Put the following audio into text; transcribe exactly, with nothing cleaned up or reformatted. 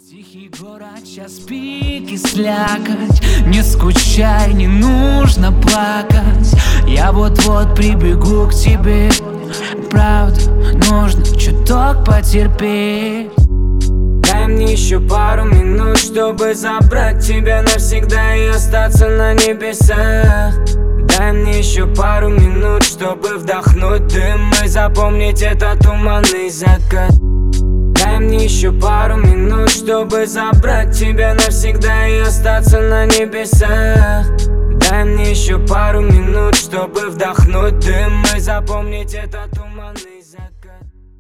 Тихий город, час пик и слякоть. Не скучай, не нужно плакать. Я вот-вот прибегу к тебе. Правда, нужно чуток потерпеть. Дай мне еще пару минут, чтобы забрать тебя навсегда и остаться на небесах. Дай мне еще пару минут, чтобы вдохнуть дым и запомнить этот туманный закат. Дай мне еще пару минут, чтобы забрать тебя навсегда и остаться на небесах. Дай мне еще пару минут, чтобы вдохнуть дым и запомнить этот туманный